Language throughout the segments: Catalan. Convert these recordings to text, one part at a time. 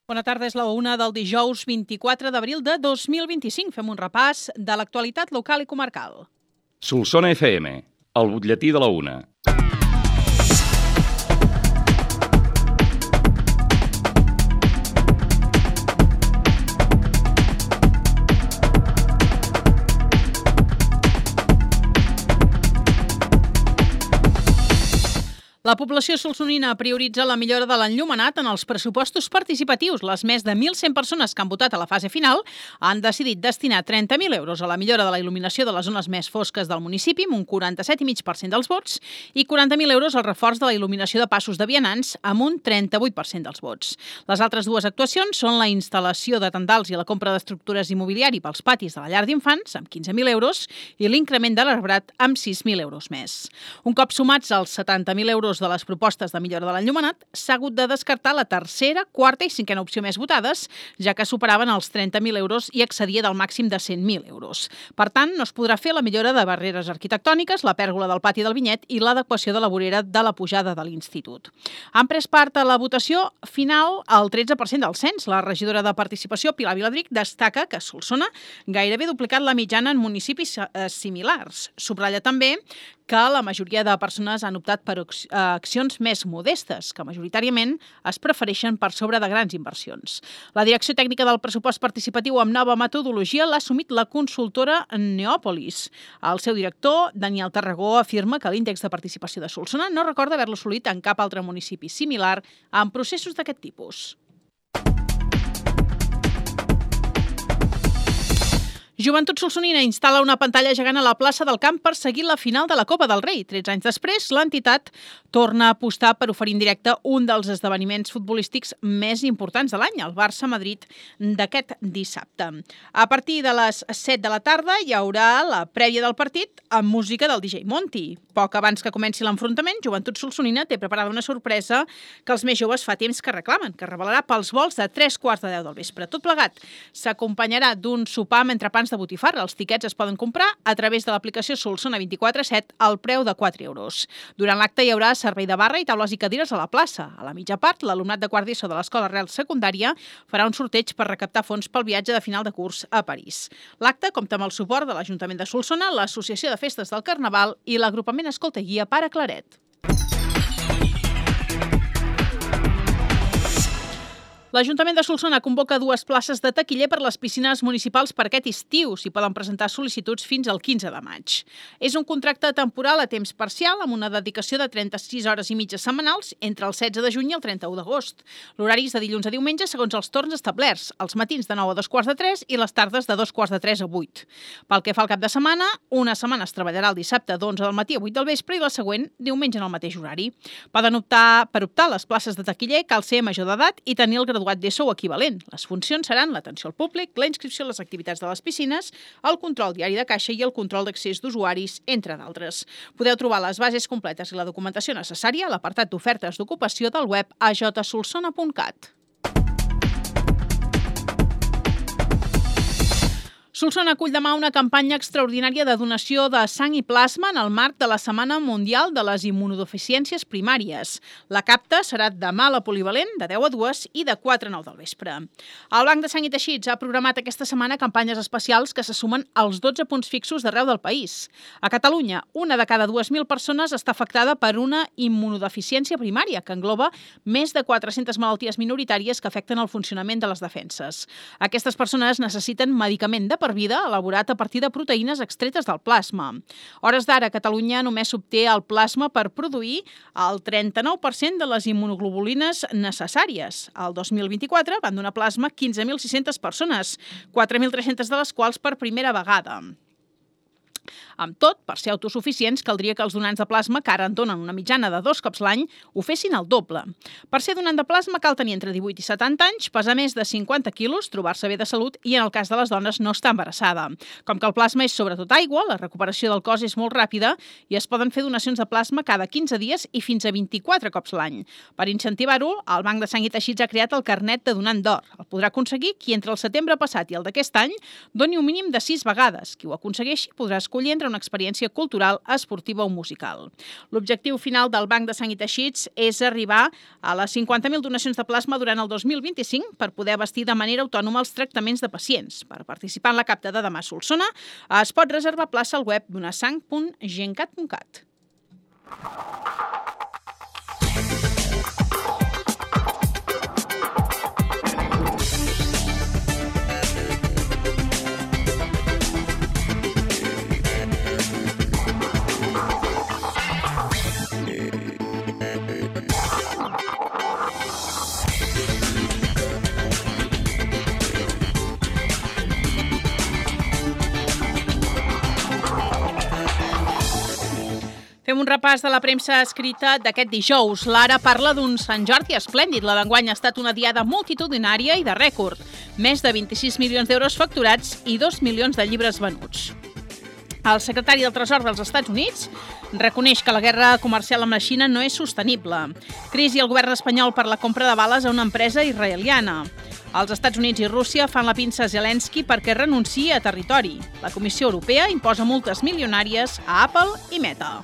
Bona tarda, és la 1 del dijous 24 d'abril de 2025. Fem un repàs de l'actualitat local i comarcal. Solsona FM, el butlletí de la 1. La població solsonina prioritza la millora de l'enllumenat en els pressupostos participatius. Les més de 1.100 persones que han votat a la fase final han decidit destinar 30.000 euros a la millora de la il·luminació de les zones més fosques del municipi, amb un 47,5% dels vots, i 40.000 euros al reforç de la il·luminació de passos de vianants, amb un 38% dels vots. Les altres dues actuacions són la instal·lació de tendals i la compra d'estructures immobiliari pels patis de la llar d'infants, amb 15.000 euros, i l'increment de l'arbrat, amb 6.000 euros més. Un cop sumats els 70.000 euros de les propostes de millora de l'enllumenat, s'ha hagut de descartar la tercera, quarta i cinquena opció més votades, ja que superaven els 30.000 euros i excedia del màxim de 100.000 euros. Per tant, no es podrà fer la millora de barreres arquitectòniques, la pèrgola del pati del Vinyet i l'adequació de la vorera de la pujada de l'Institut. Han pres part a la votació final el 13% del cens. La regidora de Participació, Pilar Viladric, destaca que Solsona gairebé ha duplicat la mitjana en municipis similars. Subratlla també que la majoria de persones han optat per accions més modestes, que majoritàriament es prefereixen per sobre de grans inversions. La direcció tècnica del pressupost participatiu amb nova metodologia l'ha assumit la consultora Neòpolis. El seu director, Daniel Tarragó, afirma que l'índex de participació de Solsona no recorda haver-lo assolit en cap altre municipi similar en processos d'aquest tipus. Joventut Solsonina instal·la una pantalla gegant a la plaça del Camp per seguir la final de la Copa del Rei. 13 anys després, l'entitat torna a apostar per oferir en directe un dels esdeveniments futbolístics més importants de l'any, el Barça-Madrid d'aquest dissabte. A partir de les 7 de la tarda hi haurà la prèvia del partit amb música del DJ Monty. Poc abans que comenci l'enfrontament, Joventut Solsonina té preparada una sorpresa que els més joves fa temps que reclamen, que revelarà pels vols de 3:15 del vespre. Tot plegat s'acompanyarà d'un sopar amb entrepans de botifarra. Els tiquets es poden comprar a través de l'aplicació Solsona 24/7 al preu de 4 euros. Durant l'acte hi haurà servei de barra i taules i cadires a la plaça. A la mitja part, l'alumnat de quart d'ESO de l'Escola Real Secundària farà un sorteig per recaptar fons pel viatge de final de curs a París. L'acte compta amb el suport de l'Ajuntament de Solsona, l'Associació de Festes del Carnaval i l'agrupament Escolta Guia Pare Claret. L'Ajuntament de Solsona convoca 2 places de taquiller per les piscines municipals per aquest estiu. S'hi poden presentar sol·licituds fins al 15 de maig. És un contracte temporal a temps parcial amb una dedicació de 36 hores i mitja setmanals entre el 16 de juny i el 31 d'agost. L'horari és de dilluns a diumenge segons els torns establerts, els matins de 9 a 2:15 i les tardes de 2:15 a 8. Pel que fa al cap de setmana, una setmana es treballarà el dissabte d'11 del matí a 8 del vespre i la següent diumenge en el mateix horari. Per optar a les places de taquiller cal ser major d'edat i tenir el graduat d'ESO equivalent. Les funcions seran l'atenció al públic, la inscripció a les activitats de les piscines, el control diari de caixa i el control d'accés d'usuaris, entre d'altres. Podeu trobar les bases completes i la documentació necessària a l'apartat d'ofertes d'ocupació del web ajsolsona.cat. Solsona acull demà una campanya extraordinària de donació de sang i plasma en el marc de la Setmana Mundial de les Immunodeficiències Primàries. La capta serà demà a la Polivalent, de 10 a 2 i de 4 a 9 del vespre. El Banc de Sang i Teixits ha programat aquesta setmana campanyes especials que se sumen als 12 punts fixos d'arreu del país. A Catalunya, una de cada 2.000 persones està afectada per una immunodeficiència primària, que engloba més de 400 malalties minoritàries que afecten el funcionament de les defenses. Aquestes persones necessiten medicament de per vida elaborat a partir de proteïnes extretes del plasma. A hores d'ara, Catalunya només s'obté el plasma per produir el 39% de les immunoglobulines necessàries. El 2024 van donar plasma 15.600 persones, 4.300 de les quals per primera vegada. Amb tot, per ser autosuficients, caldria que els donants de plasma, que ara en donen una mitjana de 2 cops l'any, ho fessin el doble. Per ser donant de plasma cal tenir entre 18 i 70 anys, pesar més de 50 quilos, trobar-se bé de salut i, en el cas de les dones, no estar embarassada. Com que el plasma és sobretot aigua, la recuperació del cos és molt ràpida i es poden fer donacions de plasma cada 15 dies i fins a 24 cops l'any. Per incentivar-ho, el Banc de Sang i Teixits ha creat el carnet de donant d'or. El podrà aconseguir qui entre el setembre passat i el d'aquest any doni un mínim de 6 vegades. Qui ho aconsegueixi podrà escollir escollir entre una experiència cultural, esportiva o musical. L'objectiu final del Banc de Sang i Teixits és arribar a les 50.000 donacions de plasma durant el 2025 per poder abastir de manera autònoma els tractaments de pacients. Per participar en la capta de demà a Solsona, es pot reservar plaça al web donasang.gencat.cat. Fem un repàs de la premsa escrita d'aquest dijous. L'Ara parla d'un Sant Jordi esplèndid. La d'enguany ha estat una diada multitudinària i de rècord. Més de 26 milions d'euros facturats i 2 milions de llibres venuts. El secretari del Tresor dels Estats Units reconeix que la guerra comercial amb la Xina no és sostenible. Crisi al govern espanyol per la compra de bales a una empresa israeliana. Els Estats Units i Rússia fan la pinça a Zelensky perquè renunciï a territori. La Comissió Europea imposa multes milionàries a Apple i Meta.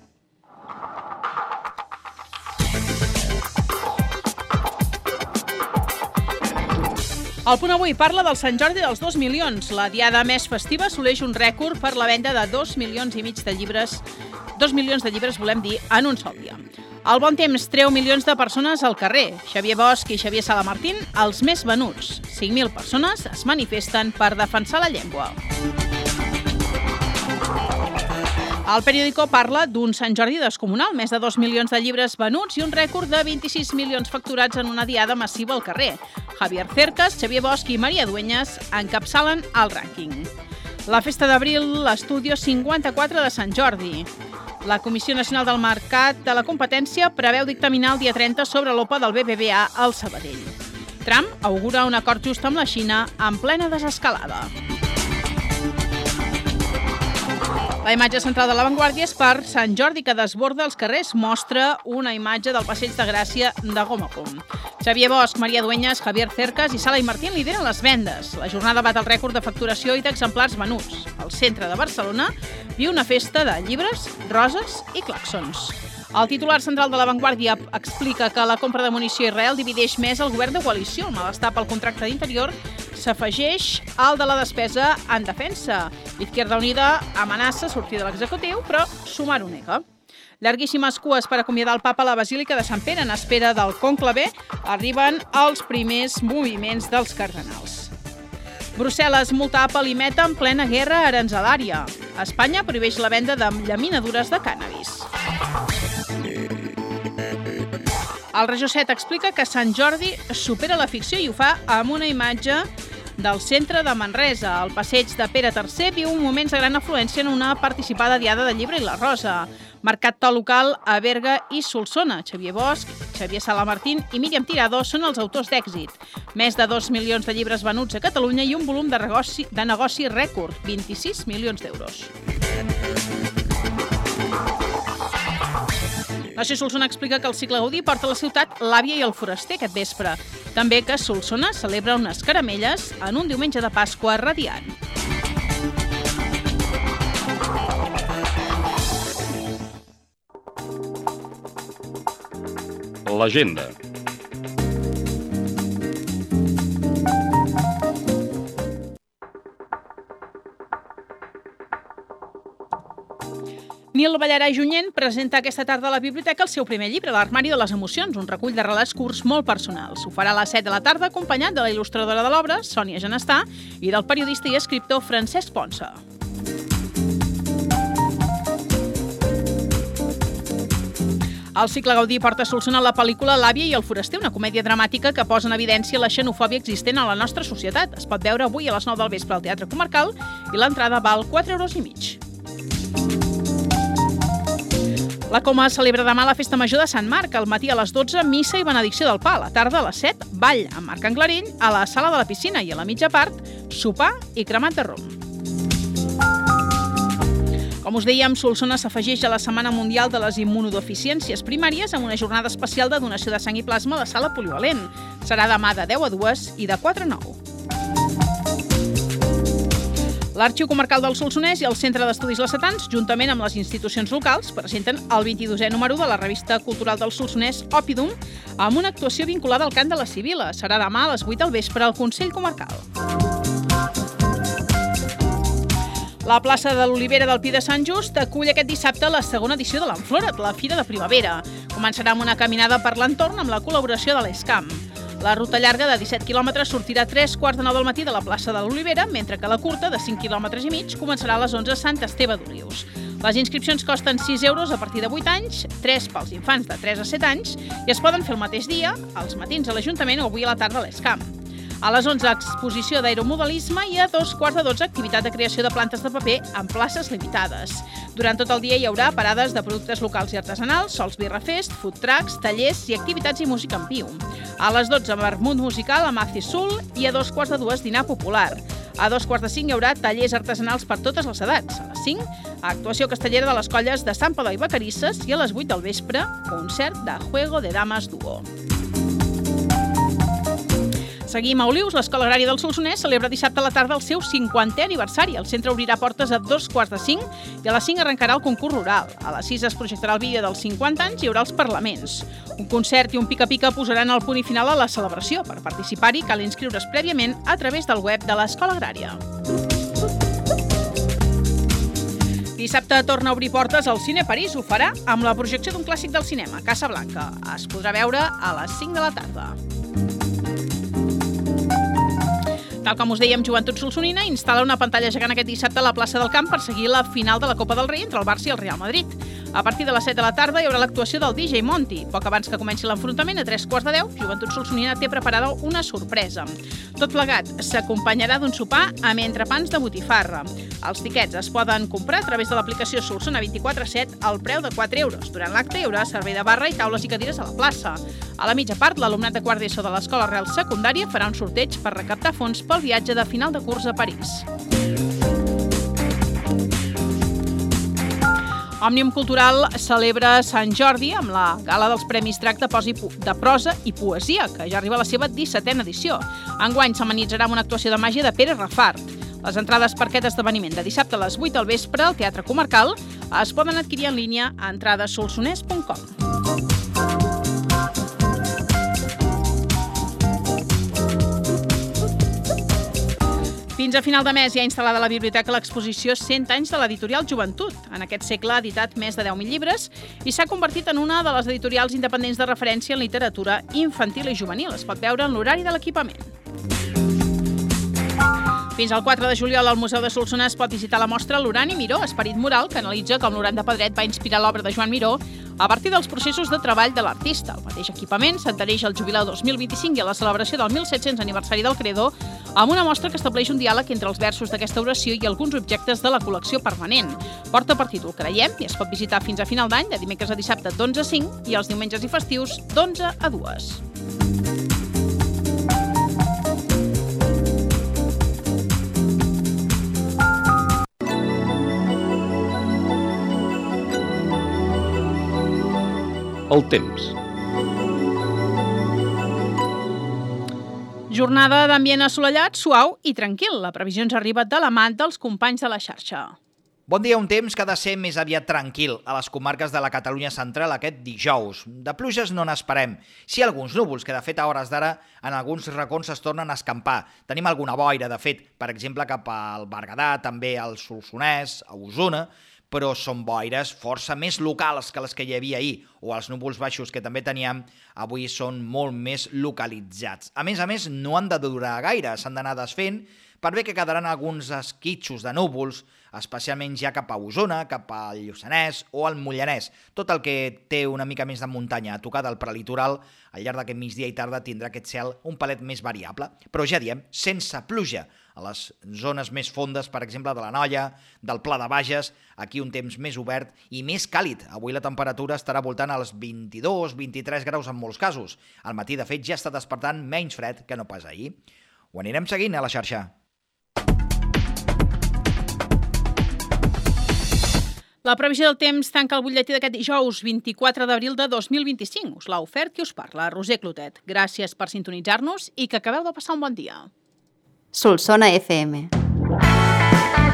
El Punt Avui parla del Sant Jordi dels 2 milions. La diada més festiva assoleix un rècord per la venda de 2 milions i mig de llibres. 2 milions de llibres, volem dir, en un sol dia. El bon temps treu milions de persones al carrer. Xavier Bosch i Xavier Salamartín, els més venuts. 5.000 persones es manifesten per defensar la llengua. El periòdico parla d'un Sant Jordi descomunal, més de 2 milions de llibres venuts i un rècord de 26 milions facturats en una diada massiva al carrer. Javier Cercas, Xavier Bosch i Maria Dueñas encapçalen el rànquing. La festa d'abril, l'Estudio 54 de Sant Jordi. La Comissió Nacional del Mercat de la Competència preveu dictaminar el dia 30 sobre l'OPA del BBVA al Sabadell. Trump augura un acord just amb la Xina en plena desescalada. La imatge central de La Vanguardia és per Sant Jordi, que desborda els carrers. Mostra una imatge del Passeig de Gràcia de gom a gom. Xavier Bosch, Maria Dueñas, Javier Cercas i Sala i Martín lideren les vendes. La jornada bat el rècord de facturació i d'exemplars venuts. El centre de Barcelona viu una festa de llibres, roses i claxons. El titular central de La Vanguardia explica que la compra de munició a Israel divideix més el govern de coalició. El malestar pel contracte d'Interior s'afegeix al de la despesa en defensa. Izquierda Unida amenaça sortir de l'executiu, però Sumar ho nega. Llarguíssimes cues per acomiadar el papa a la Basílica de Sant Pere. En espera del conclave arriben els primers moviments dels cardenals. Brussel·les multa Apple i Meta en plena guerra aranzelària. Espanya prohibeix la venda de llaminadures de cànnabis. El Regió 7 explica que Sant Jordi supera la ficció i ho fa amb una imatge del centre de Manresa. El passeig de Pere III viu moments de gran afluència en una participada diada del llibre i la rosa. Mercat to local a Berga i Solsona. Xavier Bosch, Xavier Salamartín i Míriam Tirado són els autors d'èxit. Més de 2 milions de llibres venuts a Catalunya i un volum de negoci rècord, 26 milions d'euros. Nació Solsona explica que el cicle Gaudí porta a la ciutat l'àvia i el foraster aquest vespre. També que Solsona celebra unes caramelles en un diumenge de Pasqua radiant. L'agenda. Nil Ballarà i Junyent presenta aquesta tarda a la biblioteca el seu primer llibre, L'armari de les emocions, un recull de relats curts molt personals. Ho farà a les 7 de la tarda acompanyat de la il·lustradora de l'obra, Sònia Genestà, i del periodista i escriptor Francesc Ponsa. El cicle Gaudí porta a Solsona la pel·lícula L'àvia i el foraster, una comèdia dramàtica que posa en evidència la xenofòbia existent a la nostra societat. Es pot veure avui a les 9 del vespre al Teatre Comarcal i l'entrada val 4,5 €. La Coma celebra demà la Festa Major de Sant Marc. Al matí a les 12, missa i benedicció del pa. A la tarda a les 7, ball amb Marc Anglarill a la sala de la piscina i a la mitja part, sopar i cremat de rom. Com us dèiem, Solsona s'afegeix a la Setmana Mundial de les Immunodeficiències Primàries amb una jornada especial de donació de sang i plasma a la sala polivalent. Serà demà de 10 a 2 i de 4 a 9. L'Arxiu Comarcal del Solsonès i el Centre d'Estudis Lacetans, juntament amb les institucions locals, presenten el 22è número de la revista cultural del Solsonès, Òpidum, amb una actuació vinculada al cant de la Sibila. Serà demà a les 8 del vespre al Consell Comarcal. La plaça de l'Olivera del Pi de Sant Just acull aquest dissabte la segona edició de l'Enflora't, la Fira de Primavera. Començarà amb una caminada per l'entorn amb la col·laboració de l'ESCAM. La ruta llarga de 17 quilòmetres sortirà a 3:15 del matí de la plaça de l'Olivera, mentre que la curta, de 5 quilòmetres i mig, començarà a les 11 a Sant Esteve d'Olius. Les inscripcions costen 6 euros a partir de 8 anys, 3 pels infants de 3 a 7 anys, i es poden fer el mateix dia, als matins a l'Ajuntament o avui a la tarda a l'ESCAM. A les 11, exposició d'aeromodelisme i a 2:15 activitat de creació de plantes de paper en places limitades. Durant tot el dia hi haurà parades de productes locals i artesanals, sols birrafest, food trucks, tallers i activitats i música en viu. A les 12, vermut musical amb Azi Sul i a 2:15 dinar popular. A 2:45 hi haurà tallers artesanals per totes les edats. A les 5, actuació castellera de les colles de Sant Padó i Vacarisses i a les 8 del vespre, concert de Juego de Damas Duo. Seguim a Olius. L'Escola Agrària del Solsonès celebra dissabte a la tarda el seu 50è aniversari. El centre obrirà portes a 2:45 i a les 5 arrencarà el concurs rural. A les 6 es projectarà el vídeo dels 50 anys i hi haurà els parlaments. Un concert i un pica-pica posaran el punt i final a la celebració. Per participar-hi cal inscriure's prèviament a través del web de l'Escola Agrària. Dissabte torna a obrir portes al Cine París. Ho farà amb la projecció d'un clàssic del cinema, Casablanca. Es podrà veure a les 5 de la tarda. Tal com us dèiem, Joventut Solsonina instal·la una pantalla gegant aquest dissabte a la plaça del Camp per seguir la final de la Copa del Rei entre el Barça i el Real Madrid. A partir de les 7 de la tarda hi haurà l'actuació del DJ Monty. Poc abans que comenci l'enfrontament, a 3:15, Joventut Solsonina té preparada una sorpresa. Tot plegat s'acompanyarà d'un sopar amb entrepans de botifarra. Els tiquets es poden comprar a través de l'aplicació Solsona 24/7 al preu de 4 euros. Durant l'acte hi haurà servei de barra i taules i cadires a la plaça. A la mitja part, l'alumnat de quart d'ESO de l'Escola Real Secundària farà un sorteig per recaptar fons pel viatge de final de curs a París. Òmnium Cultural celebra Sant Jordi amb la gala dels Premis Drac de prosa i poesia, que ja arriba a la seva 17a edició. Enguany s'amenitzarà amb una actuació de màgia de Pere Rafart. Les entrades per aquest esdeveniment de dissabte a les 8 del vespre al Teatre Comarcal es poden adquirir en línia a entradesolsonès.com. Fins a final de mes hi ha instal·lada a la biblioteca l'exposició 100 anys de l'editorial Joventut. En aquest segle ha editat més de 10.000 llibres i s'ha convertit en una de les editorials independents de referència en literatura infantil i juvenil. Es pot veure en l'horari de l'equipament. Fins al 4 de juliol al Museu de Solsona es pot visitar la mostra L'Urani Miró, Esperit Mural, que analitza com l'Uran de Pedret va inspirar l'obra de Joan Miró a partir dels processos de treball de l'artista. El mateix equipament s'adhereix al jubileu 2025 i a la celebració del 1700 aniversari del Creador, amb una mostra que estableix un diàleg entre els versos d'aquesta oració i alguns objectes de la col·lecció permanent. Porta per títol Creiem i es pot visitar fins a final d'any, de dimecres a dissabte d'11 a 5 i els diumenges i festius d'11 a 2. El temps. Jornada d'ambient assolellat, suau i tranquil. La previsió ens arriba de la mà dels companys de la xarxa. Bon dia, un temps que ha de ser més aviat tranquil a les comarques de la Catalunya central aquest dijous. De pluges no n'esperem. Sí, alguns núvols, que de fet a hores d'ara en alguns racons es tornen a escampar. Tenim alguna boira, de fet, per exemple cap al Berguedà, també al Solsonès, a Osona, però són boires força més locals que les que hi havia ahir, o els núvols baixos que també teníem, avui són molt més localitzats. A més, no han de durar gaire, s'han d'anar desfent, per bé que quedaran alguns esquitxos de núvols, especialment ja cap a Osona, cap al Lluçanès o al Mollanès. Tot el que té una mica més de muntanya a tocar del prelitoral, al llarg d'aquest migdia i tarda tindrà aquest cel un palet més variable. Però ja diem, sense pluja. A les zones més fondes, per exemple, de la Nolla, del Pla de Bages, aquí un temps més obert i més càlid. Avui la temperatura estarà voltant als 22-23 graus en molts casos. Al matí, de fet, ja està despertant menys fred que no pas ahir. Ho anirem seguint a la xarxa. La previsió del temps tanca el butlletí d'aquest dijous 24 d'abril de 2025. Us l'ha ofert qui us parla, Roser Clotet. Gràcies per sintonitzar-nos i que acabeu de passar un bon dia. Solsona FM.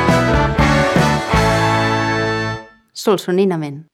Solsoninament.